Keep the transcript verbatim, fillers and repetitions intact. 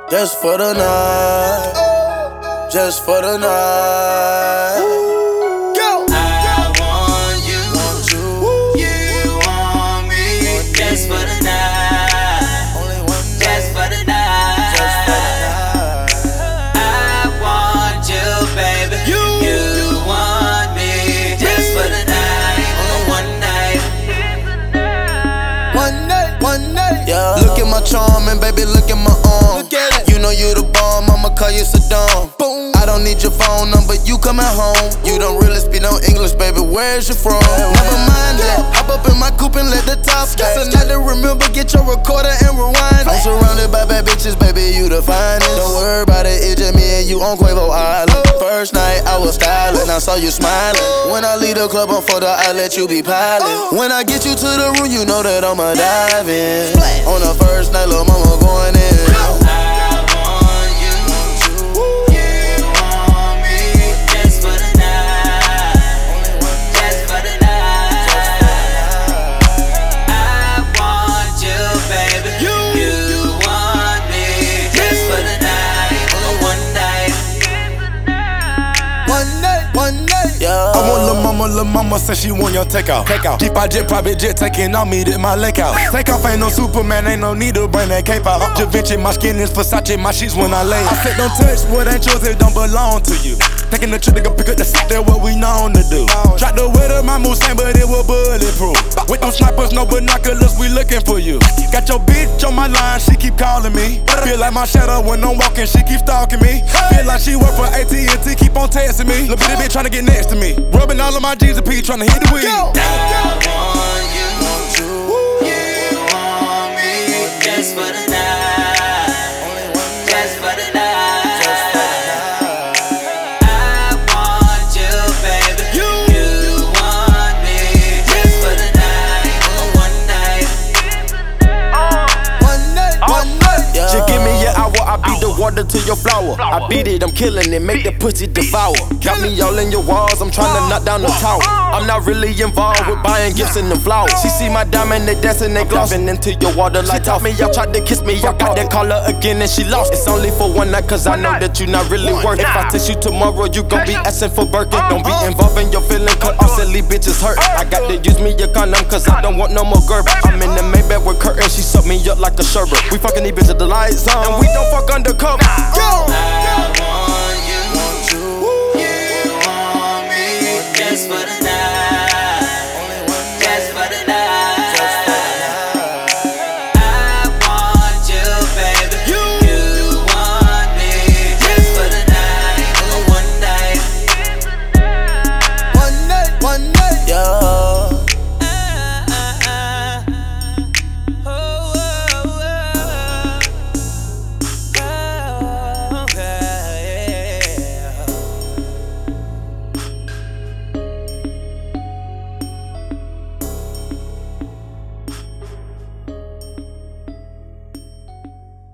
Just for the night, just for the night. Go. I want you, Want you, you want me. Just for the night, only one just night, for the night. just for the night. I want you, baby. You. You want me. Just for the night, only one night. One night, one night. Yeah. Look at my charm and baby, look at my arm. Look at it. You know you the bomb, I'ma call you Saddam. Boom. I don't need your phone number, you come at home. You don't really speak no English, baby, where's you from? Never mind that, hop up in my coupe and let the top stay. Just a night to remember, get your recorder and rewind. I'm surrounded by bad bitches, baby, you the finest. Don't worry about it, it's just me and you on Quavo Island. First night, I was styling, I saw you smiling. When I leave the club on photo, I let you be piling. When I get you to the room, you know that I'ma dive in. On the first night, lil' mama going in. Yeah. I want lil' mama, lil' mama said she want your takeout. Take out. G five jet, private jet, taking on me, did my lake out. Take off, ain't no Superman, ain't no need to bring that cape out. Da Vinci, my skin is Versace, my sheets when I lay. I said don't touch what ain't yours, it don't belong to you. Taking the trip to go pick up the seat, that's what we known to do. Tried to weather my Mustang, but it was bulletproof. With them snipers, no binoculars, we looking for you. Got your bitch on my line, she keep calling me. Feel like my shadow when I'm walking, she keep stalking me. Feel like she work for A T and T, keep on testing me. Little bitty bitch tryna get next to me. Rubbing all of my G's and P, tryna hit the weed. I want you, you want me. Just for the night, just for the night. I want you, baby. You want me. Just for the night, one night. One night, one night. Yeah. Just give me your hour, I beat the water to your flower. I beat it, I'm killing it, make the pussy devour. Got me all in your walls, I'm trying to knock down the tower. I'm not really involved with buying gifts and the flowers. She see my diamond, they dancing, they glossing into your water like taught me. Y'all tried to kiss me, I got that caller again and she lost. It's only for one night, cause I know that you not really worth it. If I text you tomorrow, you gon' be asking for Birkin. Don't be involved in your feeling, cause all silly bitches hurt. I got to use me a condom, cause I don't want no more girl. I'm in the Maybach with Kurt and she suck me up like a sherbet. We fucking these bitches the lights on, and we don't fuck undercover. Go. I want you, you want me. Just for the night.